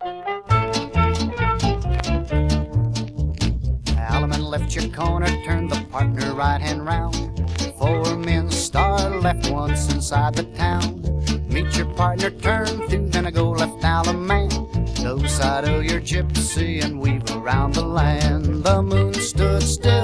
Alaman left your corner, turned the partner right hand round. 4 men star left once inside the town. Meet your partner, turn through, then I go left Alaman. Go side of your gypsy and weave around the land. The moon stood still